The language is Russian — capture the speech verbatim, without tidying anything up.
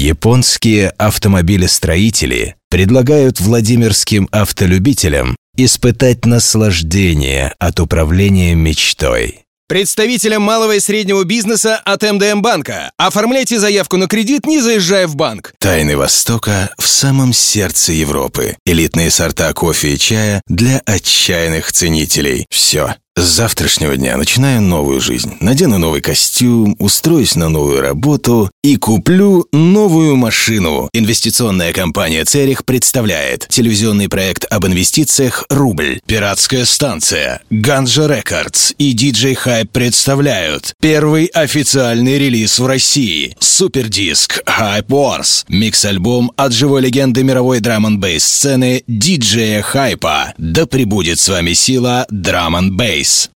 Японские автомобилестроители предлагают владимирским автолюбителям испытать наслаждение от управления мечтой. Представителям малого и среднего бизнеса от эм дэ эм банка. Оформляйте заявку на кредит, не заезжая в банк. Тайны Востока в самом сердце Европы. Элитные сорта кофе и чая для отчаянных ценителей. Все. С завтрашнего дня начинаю новую жизнь. Надену новый костюм, устроюсь на новую работу и куплю новую машину. Инвестиционная компания «Церих» представляет телевизионный проект об инвестициях «Рубль». Пиратская станция, Ганжа Рекордс и диджей Хайп представляют первый официальный релиз в России. Супердиск Hype Wars. Микс-альбом от живой легенды мировой драм-н-бейс сцены диджея Хайпа. Да пребудет с вами сила драм-н-бейс.